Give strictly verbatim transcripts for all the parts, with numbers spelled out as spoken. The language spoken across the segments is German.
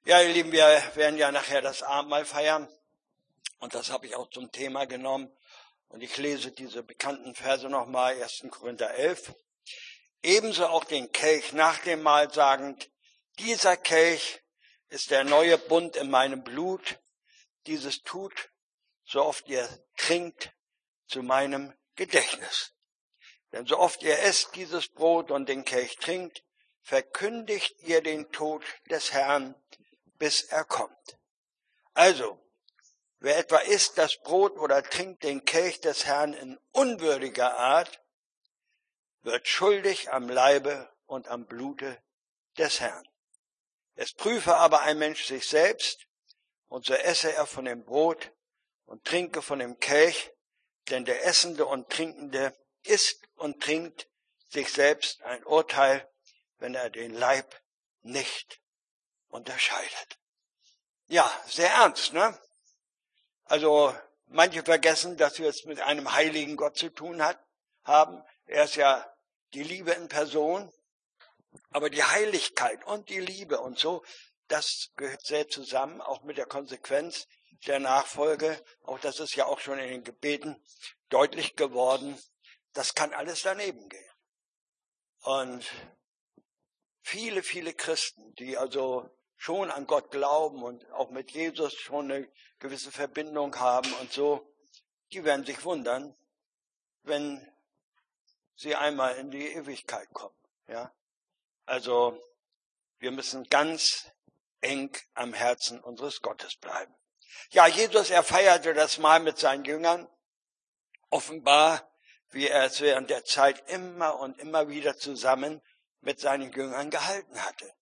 Ja, ihr Lieben, wir werden ja nachher das Abendmahl feiern und das habe ich auch zum Thema genommen. Und ich lese diese bekannten Verse nochmal, erster Korinther elf. Ebenso auch den Kelch nach dem Mahl sagend, dieser Kelch ist der neue Bund in meinem Blut. Dieses tut, so oft ihr trinkt, zu meinem Gedächtnis. Denn so oft ihr esst dieses Brot und den Kelch trinkt, verkündigt ihr den Tod des Herrn, bis er kommt. Also, wer etwa isst das Brot oder trinkt den Kelch des Herrn in unwürdiger Art, wird schuldig am Leibe und am Blute des Herrn. Es prüfe aber ein Mensch sich selbst, und so esse er von dem Brot und trinke von dem Kelch, denn der Essende und Trinkende isst und trinkt sich selbst ein Urteil, wenn er den Leib nicht unterscheidet. Ja, sehr ernst, ne? Also manche vergessen, dass wir es mit einem heiligen Gott zu tun hat, haben. Er ist ja die Liebe in Person, aber die Heiligkeit und die Liebe und so, das gehört sehr zusammen, auch mit der Konsequenz der Nachfolge. Auch das ist ja auch schon in den Gebeten deutlich geworden. Das kann alles daneben gehen. Und viele, viele Christen, die also schon an Gott glauben und auch mit Jesus schon eine gewisse Verbindung haben und so, die werden sich wundern, wenn sie einmal in die Ewigkeit kommen. Ja? Also wir müssen ganz eng am Herzen unseres Gottes bleiben. Ja, Jesus, er feierte das Mahl mit seinen Jüngern, offenbar, wie er es während der Zeit immer und immer wieder zusammen mit seinen Jüngern gehalten hatte.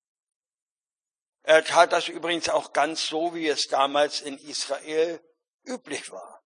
Er tat das übrigens auch ganz so, wie es damals in Israel üblich war.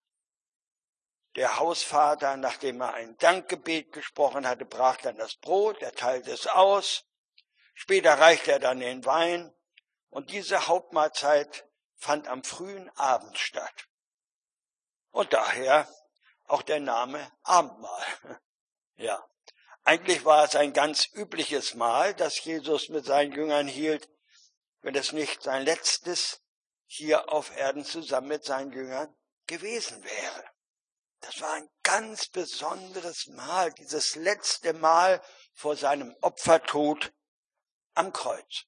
Der Hausvater, nachdem er ein Dankgebet gesprochen hatte, brach dann das Brot, er teilte es aus. Später reichte er dann den Wein. Und diese Hauptmahlzeit fand am frühen Abend statt. Und daher auch der Name Abendmahl. Ja, eigentlich war es ein ganz übliches Mahl, das Jesus mit seinen Jüngern hielt, wenn es nicht sein letztes hier auf Erden zusammen mit seinen Jüngern gewesen wäre. Das war ein ganz besonderes Mahl, dieses letzte Mal vor seinem Opfertod am Kreuz.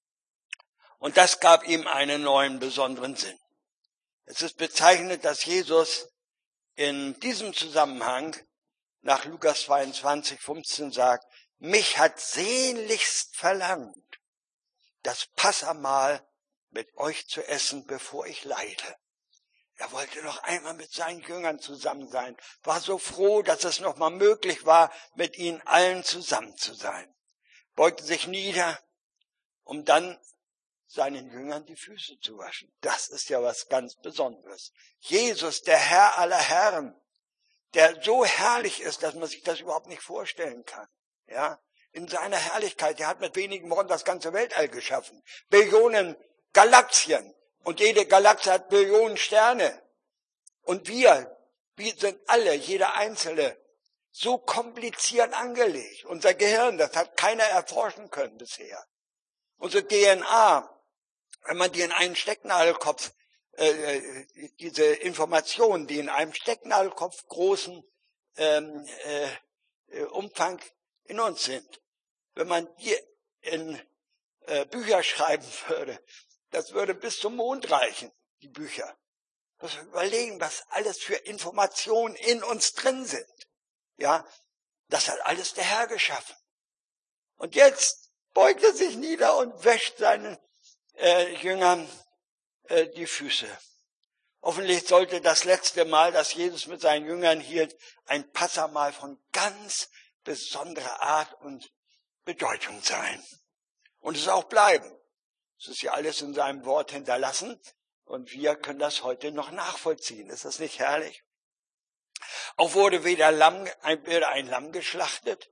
Und das gab ihm einen neuen besonderen Sinn. Es ist bezeichnend, dass Jesus in diesem Zusammenhang nach Lukas zweiundzwanzig, fünfzehn sagt, mich hat sehnlichst verlangt, das Passahmahl mit euch zu essen, bevor ich leide. Er wollte noch einmal mit seinen Jüngern zusammen sein, war so froh, dass es noch mal möglich war, mit ihnen allen zusammen zu sein. Beugte sich nieder, um dann seinen Jüngern die Füße zu waschen. Das ist ja was ganz Besonderes. Jesus, der Herr aller Herren, der so herrlich ist, dass man sich das überhaupt nicht vorstellen kann. Ja, in seiner Herrlichkeit, der hat mit wenigen Worten das ganze Weltall geschaffen. Billionen Galaxien. Und jede Galaxie hat Billionen Sterne. Und wir, wir sind alle, jeder Einzelne, so kompliziert angelegt. Unser Gehirn, das hat keiner erforschen können bisher. Unsere D N A, wenn man die in einen Stecknadelkopf, äh, diese Informationen, die in einem Stecknadelkopf großen ähm, äh, Umfang in uns sind, wenn man die in äh, Bücher schreiben würde, das würde bis zum Mond reichen, die Bücher. Muss man überlegen, was alles für Informationen in uns drin sind. Ja, das hat alles der Herr geschaffen. Und jetzt beugt er sich nieder und wäscht seinen äh, Jüngern äh, die Füße. Hoffentlich sollte das letzte Mal, das Jesus mit seinen Jüngern hielt, ein Passahmahl von ganz besonderer Art und Bedeutung sein. Und es auch bleiben. Es ist ja alles in seinem Wort hinterlassen und wir können das heute noch nachvollziehen. Ist das nicht herrlich? Auch wurde weder, Lamm, weder ein Lamm geschlachtet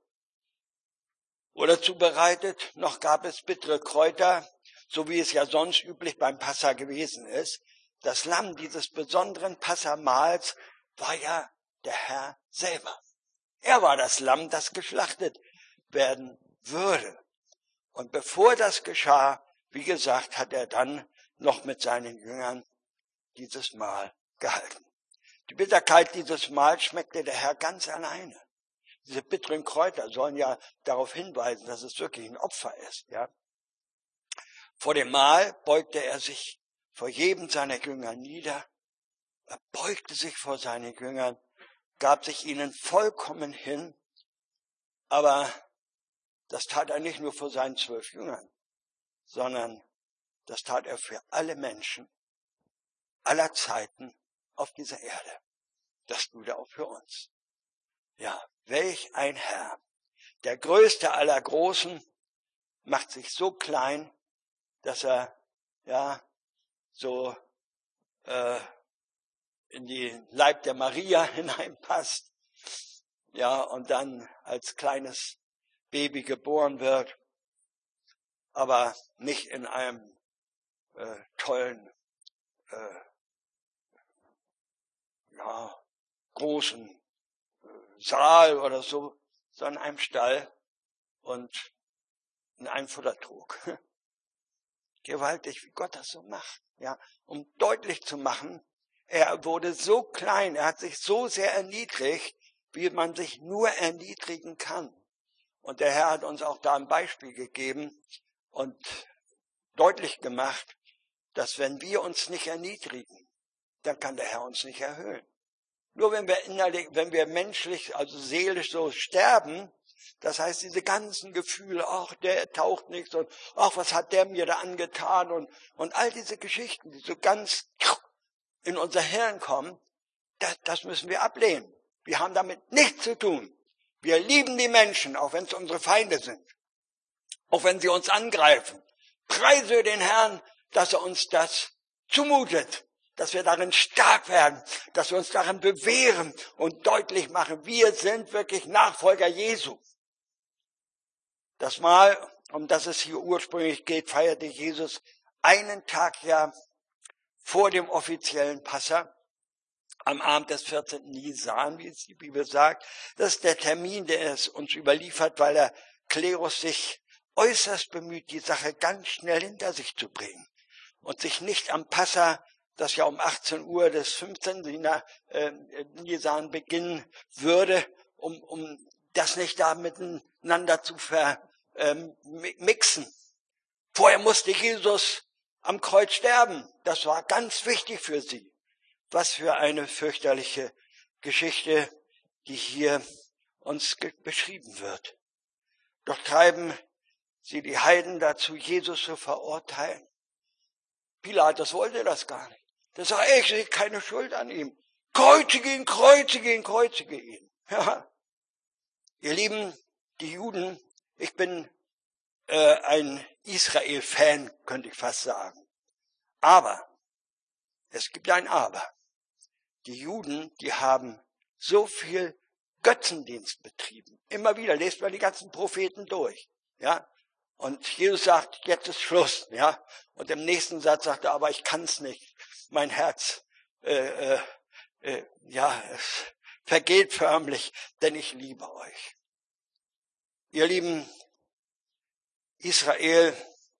oder zubereitet, noch gab es bittere Kräuter, so wie es ja sonst üblich beim Passa gewesen ist. Das Lamm dieses besonderen Passamahls war ja der Herr selber. Er war das Lamm, das geschlachtet werden würde. Und bevor das geschah, wie gesagt, hat er dann noch mit seinen Jüngern dieses Mahl gehalten. Die Bitterkeit dieses Mahls schmeckte der Herr ganz alleine. Diese bitteren Kräuter sollen ja darauf hinweisen, dass es wirklich ein Opfer ist. Ja? Vor dem Mahl beugte er sich vor jedem seiner Jünger nieder. Er beugte sich vor seinen Jüngern, gab sich ihnen vollkommen hin. Aber das tat er nicht nur vor seinen zwölf Jüngern, sondern das tat er für alle Menschen aller Zeiten auf dieser Erde. Das tut er auch für uns. Ja, welch ein Herr. Der Größte aller Großen macht sich so klein, dass er ja so äh, in den Leib der Maria hineinpasst. Ja, und dann als kleines Baby geboren wird, aber nicht in einem äh, tollen, äh, ja, großen äh, Saal oder so, sondern in einem Stall und in einem Futtertrog. Gewaltig, wie Gott das so macht, ja, um deutlich zu machen, er wurde so klein, er hat sich so sehr erniedrigt, wie man sich nur erniedrigen kann. Und der Herr hat uns auch da ein Beispiel gegeben und deutlich gemacht, dass wenn wir uns nicht erniedrigen, dann kann der Herr uns nicht erhöhen. Nur wenn wir innerlich, wenn wir menschlich, also seelisch so sterben, das heißt diese ganzen Gefühle, ach, der taucht nichts und ach, was hat der mir da angetan und, und all diese Geschichten, die so ganz in unser Hirn kommen, das, das müssen wir ablehnen. Wir haben damit nichts zu tun. Wir lieben die Menschen, auch wenn es unsere Feinde sind. Auch wenn sie uns angreifen. Preise den Herrn, dass er uns das zumutet. Dass wir darin stark werden. Dass wir uns darin bewähren und deutlich machen, wir sind wirklich Nachfolger Jesu. Das Mahl, um das es hier ursprünglich geht, feierte Jesus einen Tag ja vor dem offiziellen Passa. Am Abend des vierzehnten Nisan, wie es die Bibel sagt. Das ist der Termin, der es uns überliefert, weil der Klerus sich äußerst bemüht, die Sache ganz schnell hinter sich zu bringen. Und sich nicht am Passa, das ja um achtzehn Uhr des fünfzehnten Nisan beginnen würde, um, um das nicht da miteinander zu vermixen. Vorher musste Jesus am Kreuz sterben. Das war ganz wichtig für sie. Was für eine fürchterliche Geschichte, die hier uns beschrieben wird. Doch treiben sie die Heiden dazu, Jesus zu verurteilen. Pilatus wollte das gar nicht. Der sagt, ich sehe keine Schuld an ihm. Kreuzige ihn, kreuzige ihn, kreuzige ihn. Ja. Ihr Lieben, die Juden, ich bin äh, ein Israel-Fan, könnte ich fast sagen. Aber, es gibt ein Aber. Die Juden, die haben so viel Götzendienst betrieben. Immer wieder, lest mal die ganzen Propheten durch. Ja? Und Jesus sagt, jetzt ist Schluss. Ja? Und im nächsten Satz sagt er, aber ich kann es nicht. Mein Herz äh, äh, äh, ja, es vergeht förmlich, denn ich liebe euch. Ihr Lieben, Israel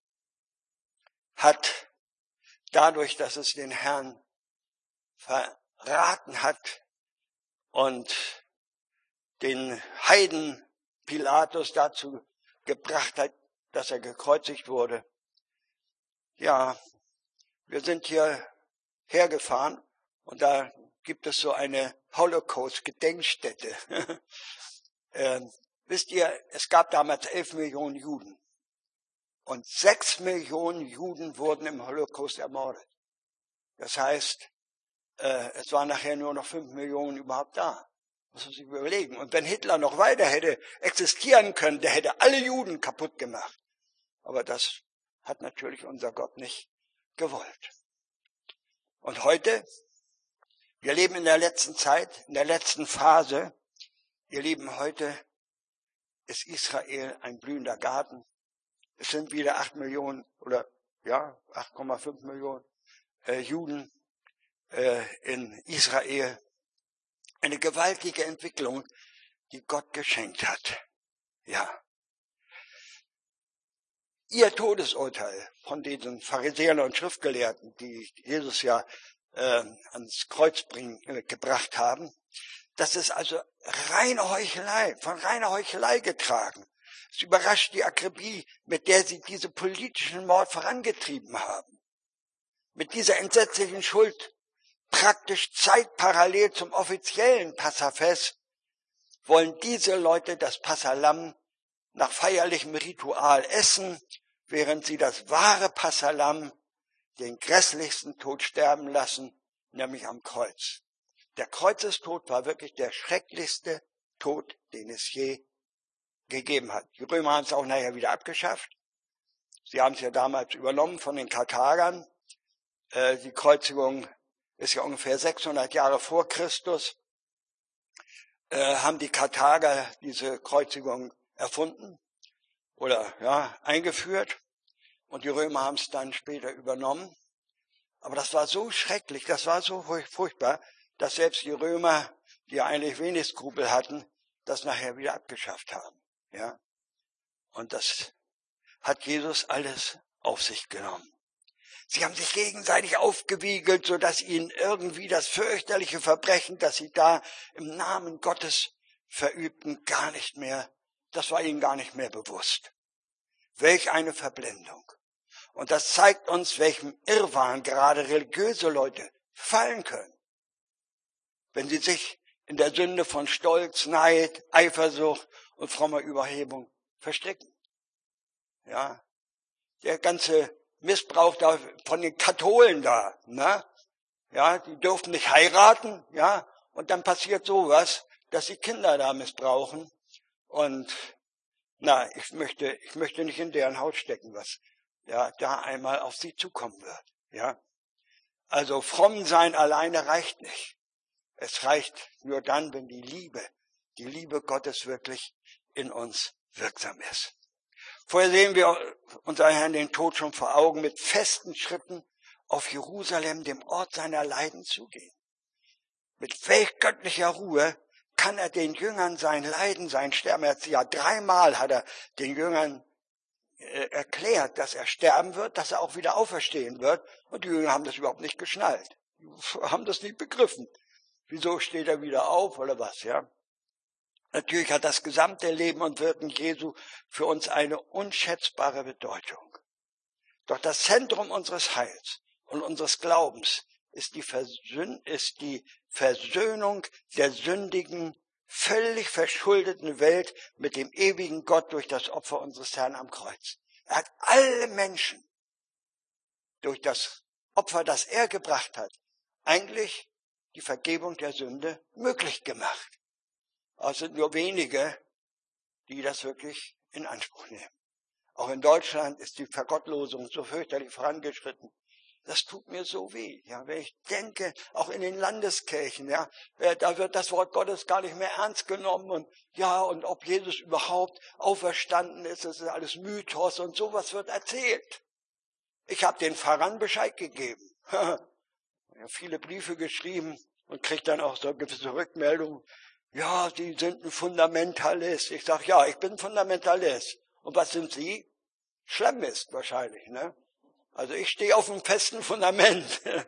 hat dadurch, dass es den Herrn verraten hat und den Heiden Pilatus dazu gebracht hat, dass er gekreuzigt wurde. Ja, wir sind hier hergefahren und da gibt es so eine Holocaust-Gedenkstätte. äh, wisst ihr, es gab damals elf Millionen Juden und sechs Millionen Juden wurden im Holocaust ermordet. Das heißt, äh, es waren nachher nur noch fünf Millionen überhaupt da. Muss man sich überlegen. Und wenn Hitler noch weiter hätte existieren können, der hätte alle Juden kaputt gemacht. Aber das hat natürlich unser Gott nicht gewollt. Und heute, wir leben in der letzten Zeit, in der letzten Phase. Ihr Lieben, heute ist Israel ein blühender Garten. Es sind wieder acht Millionen oder ja acht Komma fünf Millionen äh, Juden äh, in Israel. Eine gewaltige Entwicklung, die Gott geschenkt hat. Ja. ihr Todesurteil von diesen Pharisäern und Schriftgelehrten, die Jesus ja äh, ans Kreuz bringen, äh, gebracht haben, das ist also reine Heuchelei, von reiner Heuchelei getragen. Es überrascht die Akribie, mit der sie diese politischen Mord vorangetrieben haben. Mit dieser entsetzlichen Schuld, praktisch zeitparallel zum offiziellen Passafest, wollen diese Leute das Passalamm nach feierlichem Ritual essen, während sie das wahre Passalamm den grässlichsten Tod sterben lassen, nämlich am Kreuz. Der Kreuzestod war wirklich der schrecklichste Tod, den es je gegeben hat. Die Römer haben es auch nachher wieder abgeschafft. Sie haben es ja damals übernommen von den Karthagern. Äh, die Kreuzigung ist ja ungefähr sechshundert Jahre vor Christus. Äh, haben die Karthager diese Kreuzigung erfunden oder ja eingeführt. Und die Römer haben es dann später übernommen. Aber das war so schrecklich, das war so furchtbar, dass selbst die Römer, die ja eigentlich wenig Skrupel hatten, das nachher wieder abgeschafft haben. Ja? Und das hat Jesus alles auf sich genommen. Sie haben sich gegenseitig aufgewiegelt, sodass ihnen irgendwie das fürchterliche Verbrechen, das sie da im Namen Gottes verübten, gar nicht mehr, das war ihnen gar nicht mehr bewusst. Welch eine Verblendung. Und das zeigt uns, welchem Irrwahn gerade religiöse Leute fallen können, wenn sie sich in der Sünde von Stolz, Neid, Eifersucht und frommer Überhebung verstricken. Ja, der ganze Missbrauch da von den Katholen da, ne? Ja, die durften nicht heiraten, ja, und dann passiert sowas, dass die Kinder da missbrauchen. Und na, ich möchte, ich möchte nicht in deren Haut stecken, was ja da einmal auf sie zukommen wird. Ja, also fromm sein alleine reicht nicht. Es reicht nur dann, wenn die Liebe, die Liebe Gottes wirklich in uns wirksam ist. Vorher sehen wir unseren Herrn den Tod schon vor Augen mit festen Schritten auf Jerusalem, dem Ort seiner Leiden, zugehen. Mit welch göttlicher Ruhe kann er den Jüngern sein Leiden, sein Sterben, er hat ja dreimal hat er den Jüngern äh, erklärt, dass er sterben wird, dass er auch wieder auferstehen wird, und die Jünger haben das überhaupt nicht geschnallt, haben das nicht begriffen. Wieso steht er wieder auf oder was, ja? Natürlich hat das gesamte Leben und Wirken Jesu für uns eine unschätzbare Bedeutung. Doch das Zentrum unseres Heils und unseres Glaubens ist die, Versön- ist die Versöhnung der sündigen, völlig verschuldeten Welt mit dem ewigen Gott durch das Opfer unseres Herrn am Kreuz. Er hat alle Menschen durch das Opfer, das er gebracht hat, eigentlich die Vergebung der Sünde möglich gemacht. Aber es sind nur wenige, die das wirklich in Anspruch nehmen. Auch in Deutschland ist die Vergottlosung so fürchterlich vorangeschritten. Das tut mir so weh, ja, wenn ich denke, auch in den Landeskirchen, ja, da wird das Wort Gottes gar nicht mehr ernst genommen und ja, und ob Jesus überhaupt auferstanden ist, das ist alles Mythos und sowas wird erzählt. Ich habe den Pfarrern Bescheid gegeben, ja, viele Briefe geschrieben und kriege dann auch so eine gewisse Rückmeldung. Ja, Sie sind ein Fundamentalist. Ich sage, ja, ich bin Fundamentalist. Und was sind Sie? Schlemmist wahrscheinlich, ne? Also ich stehe auf einem festen Fundament.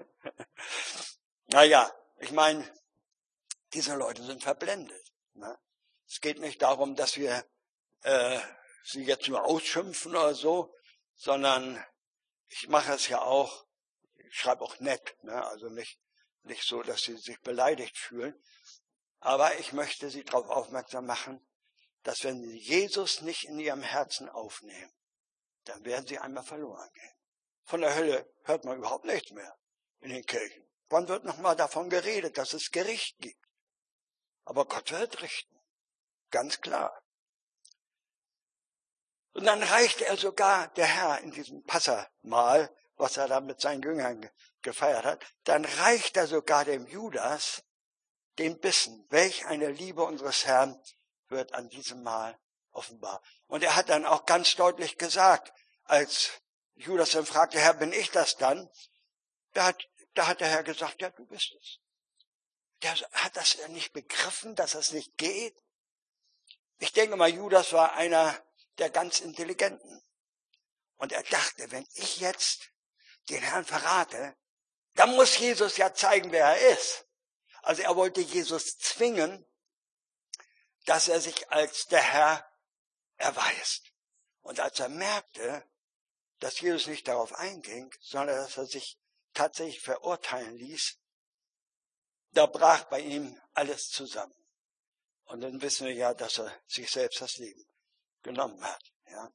Naja, ich meine, diese Leute sind verblendet. Ne? Es geht nicht darum, dass wir äh, sie jetzt nur ausschimpfen oder so, sondern ich mache es ja auch, ich schreibe auch nett, ne? Also nicht, nicht so, dass sie sich beleidigt fühlen. Aber ich möchte Sie darauf aufmerksam machen, dass wenn Sie Jesus nicht in Ihrem Herzen aufnehmen, dann werden Sie einmal verloren gehen. Von der Hölle hört man überhaupt nichts mehr in den Kirchen. Wann wird nochmal davon geredet, dass es Gericht gibt? Aber Gott wird richten. Ganz klar. Und dann reichte er sogar, der Herr, in diesem Passamahl, was er da mit seinen Jüngern gefeiert hat, dann reicht er sogar dem Judas den Bissen. Welch eine Liebe unseres Herrn wird an diesem Mahl offenbar. Und er hat dann auch ganz deutlich gesagt, als Judas ihn fragte, Herr, bin ich das dann? Da hat, da hat der Herr gesagt, ja, du bist es. Der hat das nicht begriffen, dass es nicht geht. Ich denke mal, Judas war einer der ganz Intelligenten. Und er dachte, wenn ich jetzt den Herrn verrate, dann muss Jesus ja zeigen, wer er ist. Also er wollte Jesus zwingen, dass er sich als der Herr erweist. Und als er merkte, dass Jesus nicht darauf einging, sondern dass er sich tatsächlich verurteilen ließ, da brach bei ihm alles zusammen. Und dann wissen wir ja, dass er sich selbst das Leben genommen hat. Ja.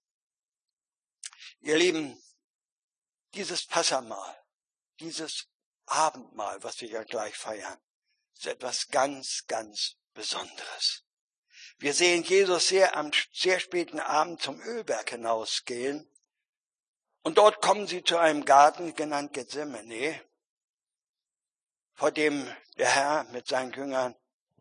Ihr Lieben, dieses Passamahl, dieses Abendmahl, was wir ja gleich feiern, ist etwas ganz, ganz Besonderes. Wir sehen Jesus sehr am sehr späten Abend zum Ölberg hinausgehen. Und dort kommen sie zu einem Garten, genannt Gethsemane, vor dem der Herr mit seinen Jüngern,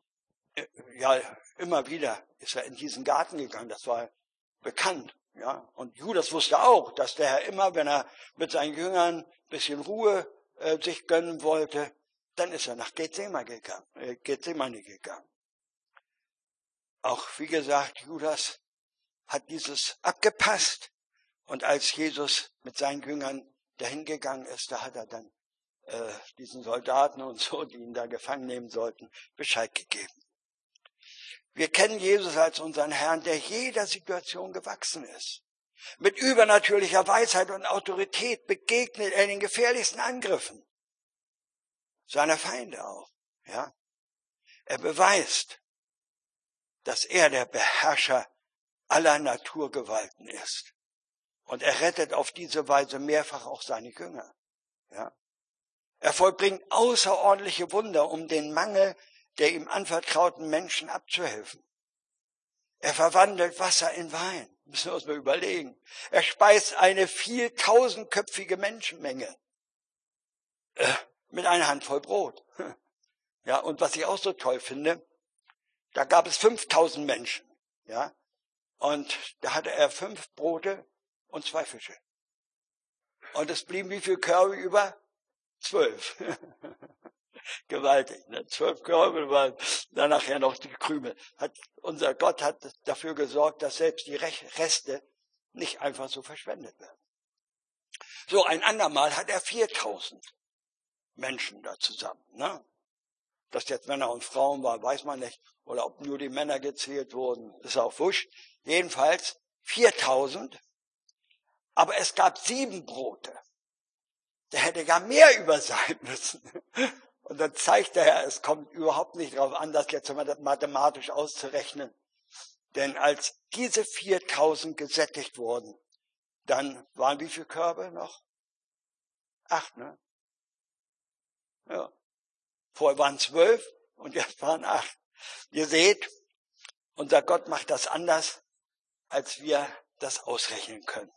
ja, immer wieder ist er in diesen Garten gegangen. Das war bekannt. Ja, und Judas wusste auch, dass der Herr immer, wenn er mit seinen Jüngern ein bisschen Ruhe äh, sich gönnen wollte, dann ist er nach Gethsemane gegangen, äh, Gethsemane gegangen. Auch, wie gesagt, Judas hat dieses abgepasst. Und als Jesus mit seinen Jüngern dahin gegangen ist, da hat er dann äh, diesen Soldaten und so, die ihn da gefangen nehmen sollten, Bescheid gegeben. Wir kennen Jesus als unseren Herrn, der jeder Situation gewachsen ist. Mit übernatürlicher Weisheit und Autorität begegnet er den gefährlichsten Angriffen seiner Feinde auch. Ja? Er beweist, dass er der Beherrscher aller Naturgewalten ist. Und er rettet auf diese Weise mehrfach auch seine Jünger. Ja? Er vollbringt außerordentliche Wunder, um den Mangel der ihm anvertrauten Menschen abzuhelfen. Er verwandelt Wasser in Wein. Müssen wir uns mal überlegen. Er speist eine vieltausendköpfige Menschenmenge äh, mit einer Handvoll Brot. Ja, und was ich auch so toll finde, da gab es fünftausend Menschen. Ja, und da hatte er fünf Brote und zwei Fische. Und es blieben wie viele Körbe über? Zwölf. Gewaltig, ne? Zwölf Körbe waren dann nachher noch die Krümel. Hat, unser Gott hat dafür gesorgt, dass selbst die Reste nicht einfach so verschwendet werden. So, ein andermal hat er viertausend Menschen da zusammen. Ne? Dass jetzt Männer und Frauen waren, weiß man nicht. Oder ob nur die Männer gezählt wurden, ist auch wurscht. Jedenfalls viertausend. Aber es gab sieben Brote. Der hätte gar mehr über sein müssen. Und dann zeigt der Herr, es kommt überhaupt nicht darauf an, das jetzt mathematisch auszurechnen. Denn als diese viertausend gesättigt wurden, dann waren wie viele Körbe noch? Acht, ne? Ja. Vorher waren zwölf und jetzt waren acht. Ihr seht, unser Gott macht das anders, als wir das ausrechnen können.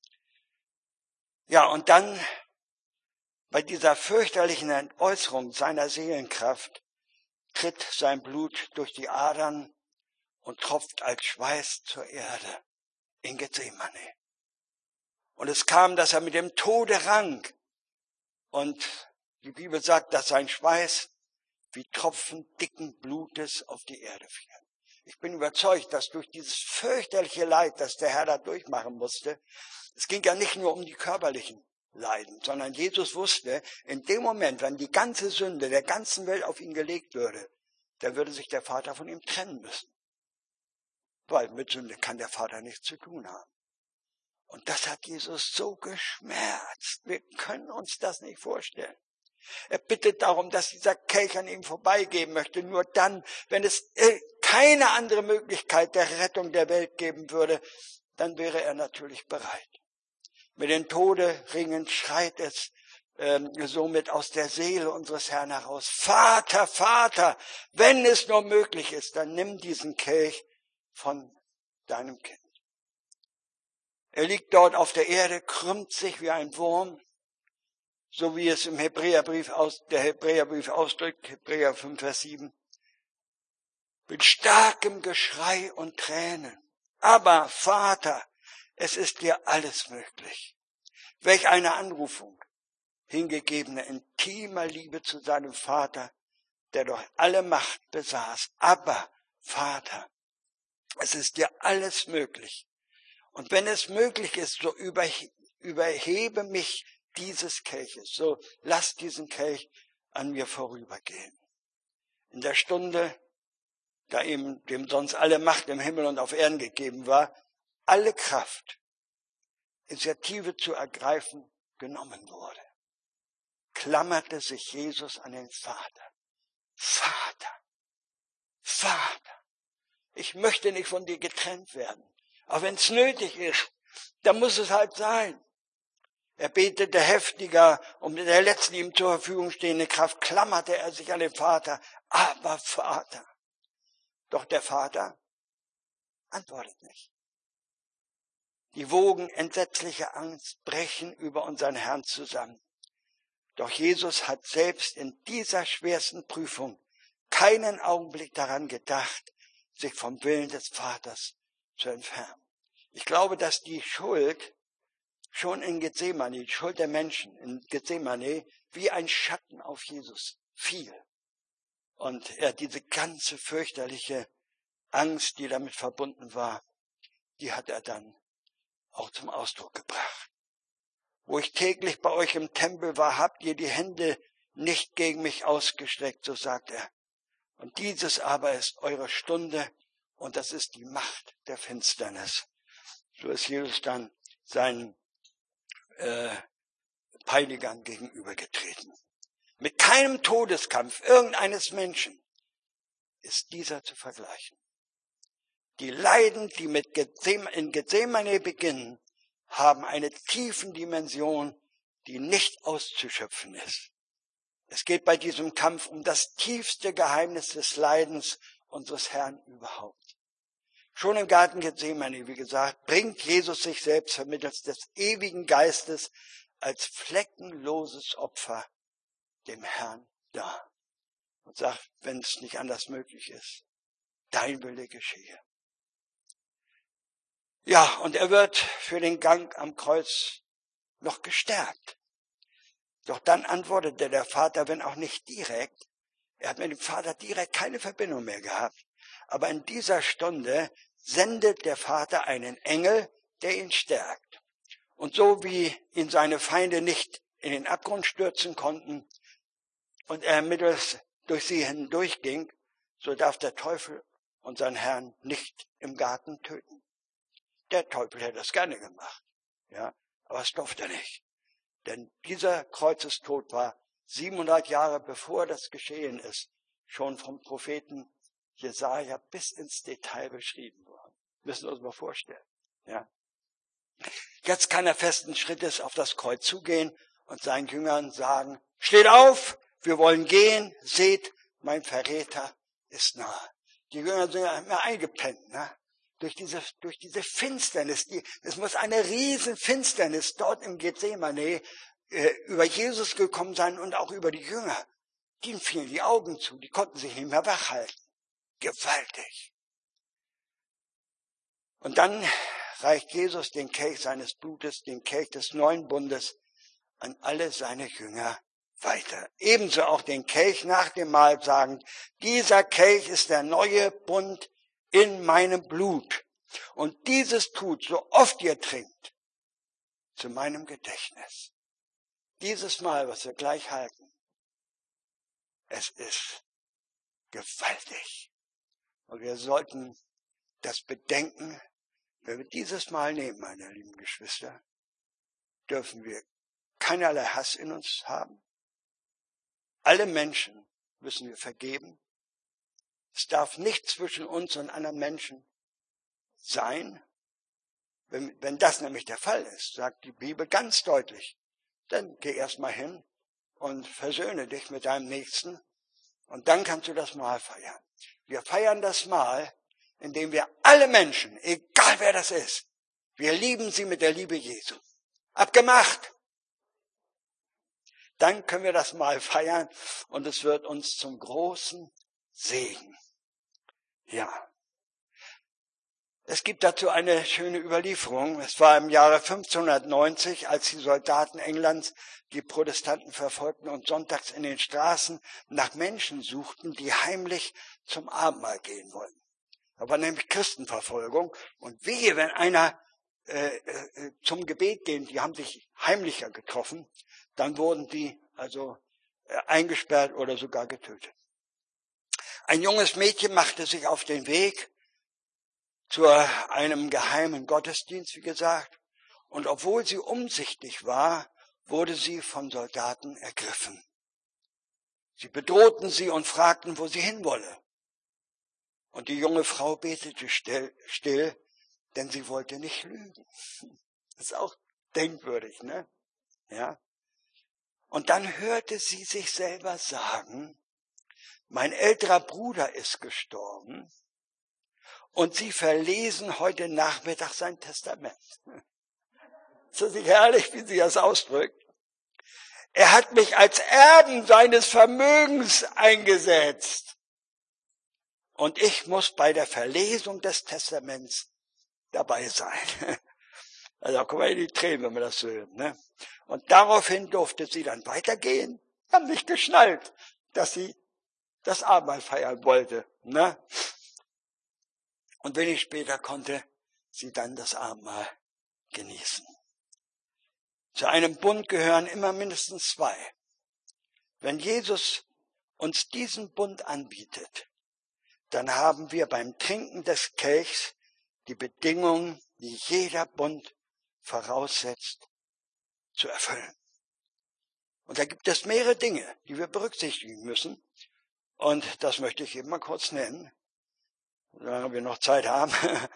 Ja, und dann bei dieser fürchterlichen Entäußerung seiner Seelenkraft tritt sein Blut durch die Adern und tropft als Schweiß zur Erde in Gethsemane. Und es kam, dass er mit dem Tode rang. Und die Bibel sagt, dass sein Schweiß wie Tropfen dicken Blutes auf die Erde fiel. Ich bin überzeugt, dass durch dieses fürchterliche Leid, das der Herr da durchmachen musste, es ging ja nicht nur um die körperlichen Leiden, sondern Jesus wusste, in dem Moment, wenn die ganze Sünde der ganzen Welt auf ihn gelegt würde, da würde sich der Vater von ihm trennen müssen. Weil mit Sünde kann der Vater nichts zu tun haben. Und das hat Jesus so geschmerzt. Wir können uns das nicht vorstellen. Er bittet darum, dass dieser Kelch an ihm vorbeigehen möchte. Nur dann, wenn es keine andere Möglichkeit der Rettung der Welt geben würde, dann wäre er natürlich bereit. Mit dem Tode ringend schreit es ähm, somit aus der Seele unseres Herrn heraus: Vater, Vater, wenn es nur möglich ist, dann nimm diesen Kelch von deinem Kind. Er liegt dort auf der Erde, krümmt sich wie ein Wurm, so wie es im Hebräerbrief aus, der Hebräerbrief ausdrückt, Hebräer fünf, Vers sieben. Mit starkem Geschrei und Tränen. Aber Vater, es ist dir alles möglich. Welch eine Anrufung, hingegebene intimer Liebe zu seinem Vater, der doch alle Macht besaß. Aber Vater, es ist dir alles möglich. Und wenn es möglich ist, so überhebe mich dieses Kelches. So, lass diesen Kelch an mir vorübergehen. In der Stunde, da ihm, dem sonst alle Macht im Himmel und auf Erden gegeben war, alle Kraft, Initiative zu ergreifen, genommen wurde, klammerte sich Jesus an den Vater. Vater, Vater, ich möchte nicht von dir getrennt werden. Aber wenn es nötig ist, dann muss es halt sein. Er betete heftiger, um mit der letzten ihm zur Verfügung stehende Kraft klammerte er sich an den Vater. Aber Vater. Doch der Vater antwortet nicht. Die Wogen entsetzlicher Angst brechen über unseren Herrn zusammen. Doch Jesus hat selbst in dieser schwersten Prüfung keinen Augenblick daran gedacht, sich vom Willen des Vaters zu entfernen. Ich glaube, dass die Schuld schon in Gethsemane, die Schuld der Menschen in Gethsemane, wie ein Schatten auf Jesus fiel. Und er diese ganze fürchterliche Angst, die damit verbunden war, die hat er dann auch zum Ausdruck gebracht. Wo ich täglich bei euch im Tempel war, habt ihr die Hände nicht gegen mich ausgestreckt, so sagt er. Und dieses aber ist eure Stunde und das ist die Macht der Finsternis. So ist Jesus dann seinen äh, Peinigern gegenübergetreten. Mit keinem Todeskampf irgendeines Menschen ist dieser zu vergleichen. Die Leiden, die mit Gethsemane, in Gethsemane beginnen, haben eine tiefen Dimension, die nicht auszuschöpfen ist. Es geht bei diesem Kampf um das tiefste Geheimnis des Leidens unseres Herrn überhaupt. Schon im Garten Gethsemane, wie gesagt, bringt Jesus sich selbst vermittels des ewigen Geistes als fleckenloses Opfer dem Herrn dar. Und sagt, wenn es nicht anders möglich ist, dein Wille geschehe. Ja, und er wird für den Gang am Kreuz noch gestärkt. Doch dann antwortete der Vater, wenn auch nicht direkt, er hat mit dem Vater direkt keine Verbindung mehr gehabt, aber in dieser Stunde sendet der Vater einen Engel, der ihn stärkt. Und so wie ihn seine Feinde nicht in den Abgrund stürzen konnten und er mittels durch sie hindurchging, so darf der Teufel unseren Herrn nicht im Garten töten. Der Teufel hätte das gerne gemacht, ja, aber es durfte er nicht. Denn dieser Kreuzestod war siebenhundert Jahre bevor das geschehen ist, schon vom Propheten Jesaja bis ins Detail beschrieben worden. Müssen wir uns mal vorstellen, ja. Jetzt kann er festen Schrittes auf das Kreuz zugehen und seinen Jüngern sagen, steht auf, wir wollen gehen, seht, mein Verräter ist nahe. Die Jünger sind ja immer eingepennt, ne? Durch diese, durch diese Finsternis, die, es muss eine riesen Finsternis dort im Gethsemane äh, über Jesus gekommen sein und auch über die Jünger. Denen fielen die Augen zu, die konnten sich nicht mehr wachhalten. Gewaltig. Und dann reicht Jesus den Kelch seines Blutes, den Kelch des neuen Bundes, an alle seine Jünger weiter. Ebenso auch den Kelch nach dem Mahl sagend, dieser Kelch ist der neue Bund in meinem Blut. Und dieses tut, so oft ihr trinkt, zu meinem Gedächtnis. Dieses Mal, was wir gleich halten, es ist gewaltig. Und wir sollten das bedenken, wenn wir dieses Mal nehmen, meine lieben Geschwister, dürfen wir keinerlei Hass in uns haben. Alle Menschen müssen wir vergeben. Es darf nicht zwischen uns und anderen Menschen sein. Wenn, wenn das nämlich der Fall ist, sagt die Bibel ganz deutlich, dann geh erst mal hin und versöhne dich mit deinem Nächsten und dann kannst du das Mahl feiern. Wir feiern das Mahl, indem wir alle Menschen, egal wer das ist, wir lieben sie mit der Liebe Jesu. Abgemacht! Dann können wir das Mahl feiern und es wird uns zum großen Segen. Ja. Es gibt dazu eine schöne Überlieferung. Es war im Jahre fünfzehnhundertneunzig, als die Soldaten Englands die Protestanten verfolgten und sonntags in den Straßen nach Menschen suchten, die heimlich zum Abendmahl gehen wollten. Da war nämlich Christenverfolgung. Und wehe, wenn einer äh, äh, zum Gebet gehen, die haben sich heimlicher getroffen, dann wurden die also äh, eingesperrt oder sogar getötet. Ein junges Mädchen machte sich auf den Weg zu einem geheimen Gottesdienst, wie gesagt, und obwohl sie umsichtig war, wurde sie von Soldaten ergriffen. Sie bedrohten sie und fragten, wo sie hinwolle. Und die junge Frau betete still, still, denn sie wollte nicht lügen. Das ist auch denkwürdig, ne? Ja. Und dann hörte sie sich selber sagen, mein älterer Bruder ist gestorben und sie verlesen heute Nachmittag sein Testament. Ist das nicht herrlich, wie sie das ausdrückt? Er hat mich als Erben seines Vermögens eingesetzt. Und ich muss bei der Verlesung des Testaments dabei sein. Also da kommen wir in die Tränen, wenn wir das so hören. Ne? Und daraufhin durfte sie dann weitergehen. Haben nicht geschnallt, dass sie das Abendmahl feiern wollte. Ne? Und wenig später konnte sie dann das Abendmahl genießen. Zu einem Bund gehören immer mindestens zwei. Wenn Jesus uns diesen Bund anbietet, dann haben wir beim Trinken des Kelchs die Bedingungen, die jeder Bund voraussetzt, zu erfüllen. Und da gibt es mehrere Dinge, die wir berücksichtigen müssen. Und das möchte ich eben mal kurz nennen, solange wir noch Zeit haben.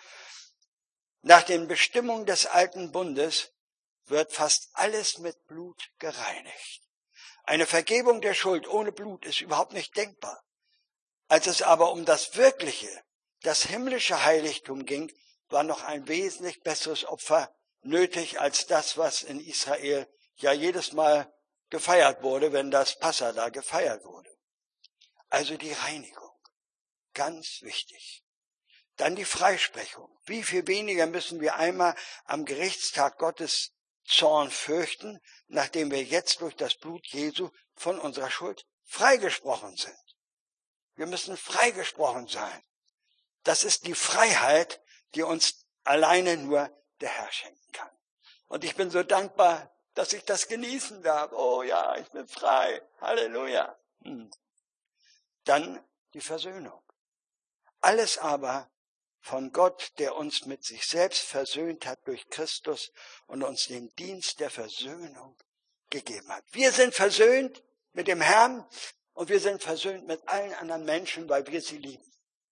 Nach den Bestimmungen des alten Bundes wird fast alles mit Blut gereinigt. Eine Vergebung der Schuld ohne Blut ist überhaupt nicht denkbar. Als es aber um das wirkliche, das himmlische Heiligtum ging, war noch ein wesentlich besseres Opfer nötig als das, was in Israel ja jedes Mal gefeiert wurde, wenn das Passa da gefeiert wurde. Also die Reinigung, ganz wichtig. Dann die Freisprechung. Wie viel weniger müssen wir einmal am Gerichtstag Gottes Zorn fürchten, nachdem wir jetzt durch das Blut Jesu von unserer Schuld freigesprochen sind. Wir müssen freigesprochen sein. Das ist die Freiheit, die uns alleine nur der Herr schenken kann. Und ich bin so dankbar, dass ich das genießen darf. Oh ja, ich bin frei. Halleluja. Hm. Dann die Versöhnung. Alles aber von Gott, der uns mit sich selbst versöhnt hat durch Christus und uns den Dienst der Versöhnung gegeben hat. Wir sind versöhnt mit dem Herrn und wir sind versöhnt mit allen anderen Menschen, weil wir sie lieben.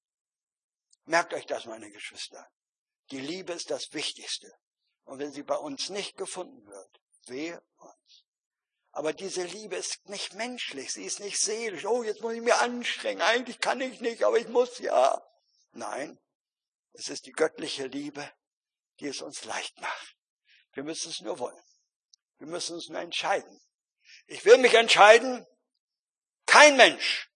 Merkt euch das, meine Geschwister. Die Liebe ist das Wichtigste. Und wenn sie bei uns nicht gefunden wird, wehe uns. Aber diese Liebe ist nicht menschlich, sie ist nicht seelisch. Oh, jetzt muss ich mich anstrengen, eigentlich kann ich nicht, aber ich muss ja. Nein. Es ist die göttliche Liebe, die es uns leicht macht. Wir müssen es nur wollen. Wir müssen uns nur entscheiden. Ich will mich entscheiden, kein Mensch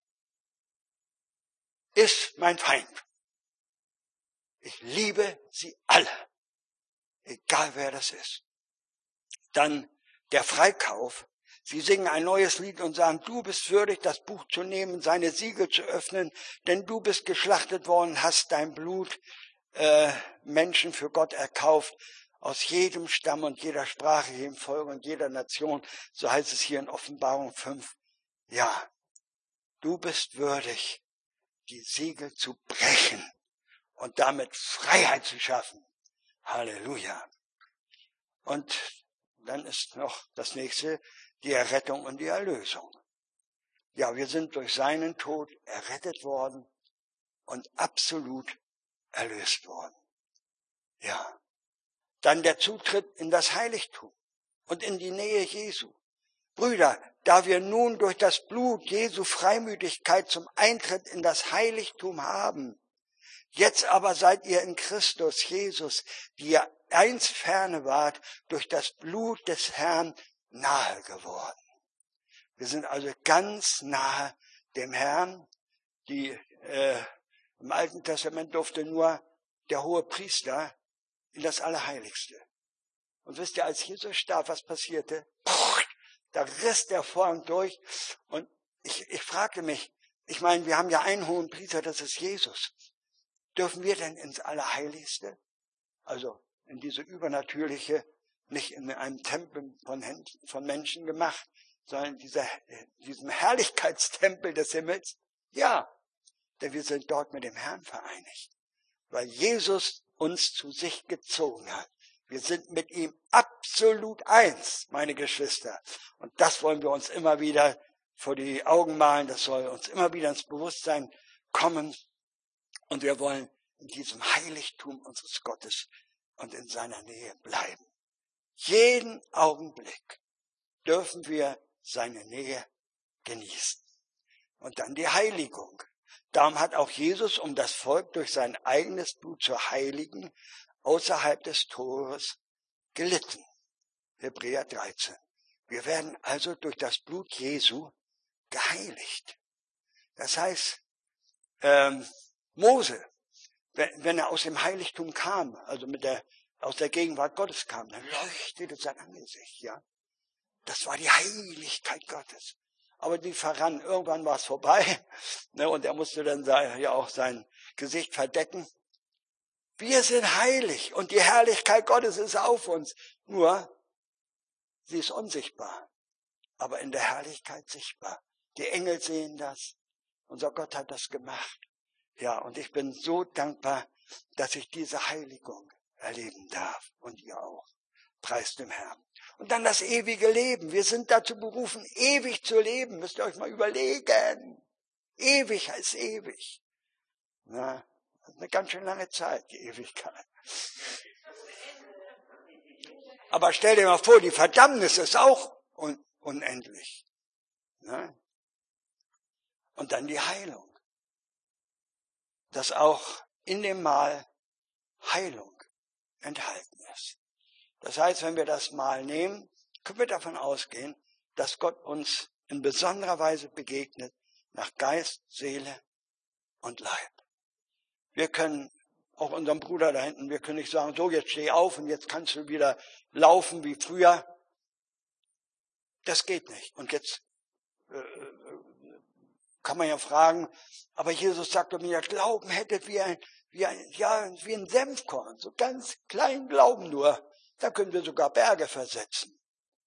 ist mein Feind. Ich liebe sie alle, egal wer das ist. Dann der Freikauf. Sie singen ein neues Lied und sagen, du bist würdig, das Buch zu nehmen, seine Siegel zu öffnen, denn du bist geschlachtet worden, hast dein Blut äh, Menschen für Gott erkauft, aus jedem Stamm und jeder Sprache, jedem Volk und jeder Nation, so heißt es hier in Offenbarung fünf. Ja, du bist würdig, die Siegel zu brechen und damit Freiheit zu schaffen. Halleluja. Und dann ist noch das nächste, die Errettung und die Erlösung. Ja, wir sind durch seinen Tod errettet worden und absolut erlöst worden. Ja. Dann der Zutritt in das Heiligtum und in die Nähe Jesu. Brüder, da wir nun durch das Blut Jesu Freimütigkeit zum Eintritt in das Heiligtum haben, jetzt aber seid ihr in Christus Jesus, die ihr einst ferne wart, durch das Blut des Herrn nahe geworden. Wir sind also ganz nahe dem Herrn. Die, äh, im Alten Testament durfte nur der hohe Priester in das Allerheiligste. Und wisst ihr, als Jesus starb, was passierte? Da riss der Vorhang durch. Und ich, ich fragte mich, ich meine, wir haben ja einen hohen Priester, das ist Jesus. Dürfen wir denn ins Allerheiligste? Also in diese übernatürliche, nicht in einem Tempel von, Händen, von Menschen gemacht, sondern in dieser, diesem Herrlichkeitstempel des Himmels. Ja, denn wir sind dort mit dem Herrn vereinigt, weil Jesus uns zu sich gezogen hat. Wir sind mit ihm absolut eins, meine Geschwister. Und das wollen wir uns immer wieder vor die Augen malen. Das soll uns immer wieder ins Bewusstsein kommen. Und wir wollen in diesem Heiligtum unseres Gottes und in seiner Nähe bleiben. Jeden Augenblick dürfen wir seine Nähe genießen. Und dann die Heiligung. Darum hat auch Jesus, um das Volk durch sein eigenes Blut zu heiligen, außerhalb des Tores gelitten. Hebräer dreizehn. Wir werden also durch das Blut Jesu geheiligt. Das heißt, ähm, Mose, wenn, wenn er aus dem Heiligtum kam, also mit der, aus der Gegenwart Gottes kam, dann leuchtete sein Angesicht, ja. Das war die Heiligkeit Gottes. Aber die verrann, irgendwann war es vorbei, ne, und er musste dann ja auch sein Gesicht verdecken. Wir sind heilig und die Herrlichkeit Gottes ist auf uns. Nur, sie ist unsichtbar, aber in der Herrlichkeit sichtbar. Die Engel sehen das. Unser Gott hat das gemacht. Ja, und ich bin so dankbar, dass ich diese Heiligung erleben darf. Und ihr auch. Preist dem Herrn. Und dann das ewige Leben. Wir sind dazu berufen, ewig zu leben. Müsst ihr euch mal überlegen. Ewig heißt ewig. Na, das ist eine ganz schön lange Zeit, die Ewigkeit. Aber stell dir mal vor, die Verdammnis ist auch un- unendlich. Na? Und dann die Heilung. Dass auch in dem Mahl Heilung enthalten ist. Das heißt, wenn wir das Mahl nehmen, können wir davon ausgehen, dass Gott uns in besonderer Weise begegnet, nach Geist, Seele und Leib. Wir können, auch unserem Bruder da hinten, wir können nicht sagen, so jetzt steh auf und jetzt kannst du wieder laufen wie früher. Das geht nicht. Und jetzt äh, kann man ja fragen, aber Jesus sagte mir, Glauben hättet wie ein, wie ein, ja, wie ein Senfkorn, so ganz kleinen Glauben nur. Da können wir sogar Berge versetzen.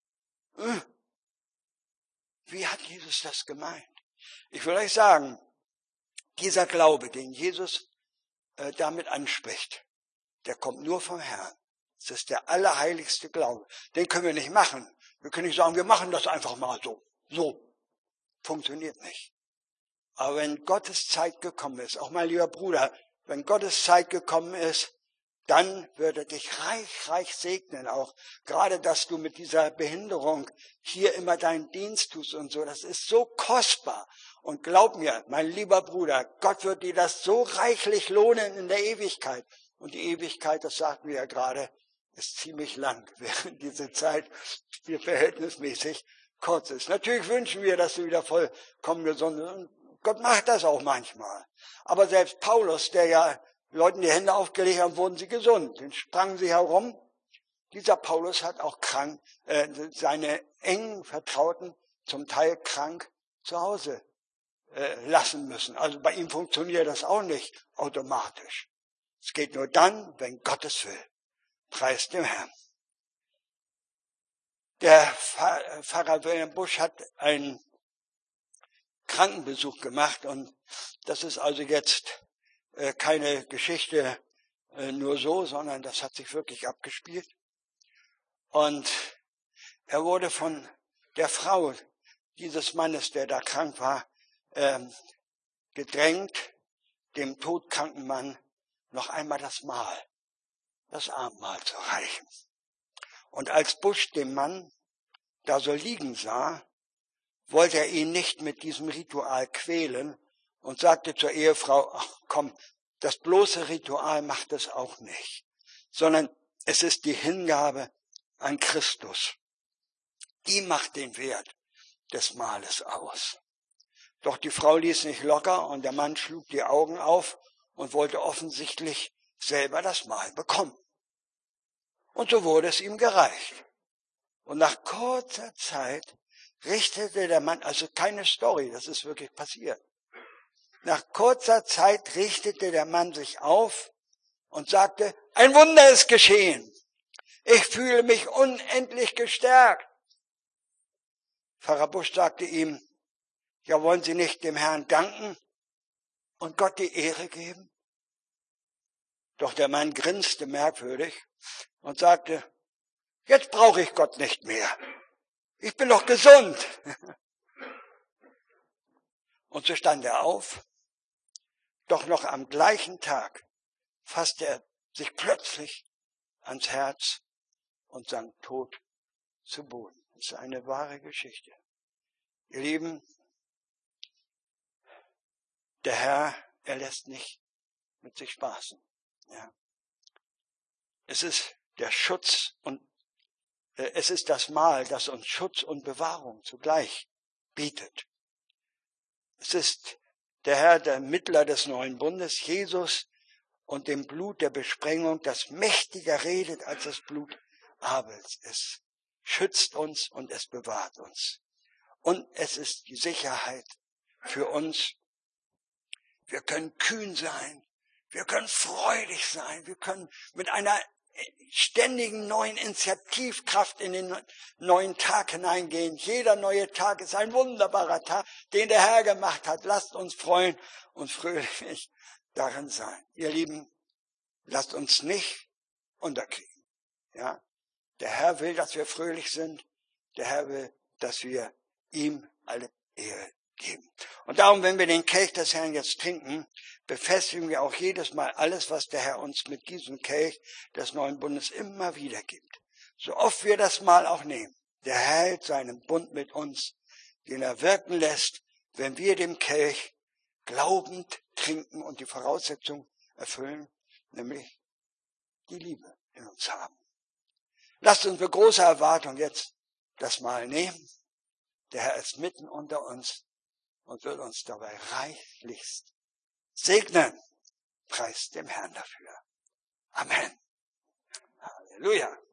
Wie hat Jesus das gemeint? Ich will euch sagen, dieser Glaube, den Jesus äh, damit anspricht, der kommt nur vom Herrn. Das ist der allerheiligste Glaube. Den können wir nicht machen. Wir können nicht sagen, wir machen das einfach mal so. So. Funktioniert nicht. Aber wenn Gottes Zeit gekommen ist, auch mein lieber Bruder, wenn Gottes Zeit gekommen ist, dann wird er dich reich, reich segnen auch. Gerade, dass du mit dieser Behinderung hier immer deinen Dienst tust und so. Das ist so kostbar. Und glaub mir, mein lieber Bruder, Gott wird dir das so reichlich lohnen in der Ewigkeit. Und die Ewigkeit, das sagten wir ja gerade, ist ziemlich lang, während diese Zeit hier verhältnismäßig kurz ist. Natürlich wünschen wir, dass du wieder vollkommen gesund bist. Und Gott macht das auch manchmal. Aber selbst Paulus, der ja Leuten die Hände aufgelegt haben, wurden sie gesund. Dann sprangen sie herum. Dieser Paulus hat auch krank, äh, seine engen Vertrauten zum Teil krank zu Hause äh, lassen müssen. Also bei ihm funktioniert das auch nicht automatisch. Es geht nur dann, wenn Gott es will. Preist dem Herrn. Der Pfarrer Wilhelm Busch hat einen Krankenbesuch gemacht und das ist also jetzt keine Geschichte nur so, sondern das hat sich wirklich abgespielt. Und er wurde von der Frau dieses Mannes, der da krank war, gedrängt, dem todkranken Mann noch einmal das Mahl, das Abendmahl zu reichen. Und als Busch den Mann da so liegen sah, wollte er ihn nicht mit diesem Ritual quälen, und sagte zur Ehefrau, ach komm, das bloße Ritual macht es auch nicht, sondern es ist die Hingabe an Christus. Die macht den Wert des Mahles aus. Doch die Frau ließ nicht locker und der Mann schlug die Augen auf und wollte offensichtlich selber das Mahl bekommen. Und so wurde es ihm gereicht. Und nach kurzer Zeit richtete der Mann, also keine Story, das ist wirklich passiert. Nach kurzer Zeit richtete der Mann sich auf und sagte, ein Wunder ist geschehen. Ich fühle mich unendlich gestärkt. Pfarrer Busch sagte ihm, ja, wollen Sie nicht dem Herrn danken und Gott die Ehre geben? Doch der Mann grinste merkwürdig und sagte, jetzt brauche ich Gott nicht mehr. Ich bin doch gesund. Und so stand er auf. Doch noch am gleichen Tag fasste er sich plötzlich ans Herz und sank tot zu Boden. Das ist eine wahre Geschichte. Ihr Lieben, der Herr, er lässt nicht mit sich spaßen. Ja. Es ist der Schutz und äh, es ist das Mahl, das uns Schutz und Bewahrung zugleich bietet. Es ist der Herr, der Mittler des neuen Bundes, Jesus, und dem Blut der Besprengung, das mächtiger redet als das Blut Abels. Es schützt uns und es bewahrt uns. Und es ist die Sicherheit für uns. Wir können kühn sein. Wir können freudig sein. Wir können mit einer ständigen neuen Initiativkraft in den neuen Tag hineingehen. Jeder neue Tag ist ein wunderbarer Tag, den der Herr gemacht hat. Lasst uns freuen und fröhlich darin sein. Ihr Lieben, lasst uns nicht unterkriegen. Ja? Der Herr will, dass wir fröhlich sind. Der Herr will, dass wir ihm alle Ehre geben. Und darum, wenn wir den Kelch des Herrn jetzt trinken, befestigen wir auch jedes Mal alles, was der Herr uns mit diesem Kelch des neuen Bundes immer wieder gibt. So oft wir das Mal auch nehmen. Der Herr hält seinen Bund mit uns, den er wirken lässt, wenn wir dem Kelch glaubend trinken und die Voraussetzung erfüllen, nämlich die Liebe in uns haben. Lasst uns mit großer Erwartung jetzt das Mahl nehmen. Der Herr ist mitten unter uns und wird uns dabei reichlichst segnen. Preis dem Herrn dafür. Amen. Halleluja.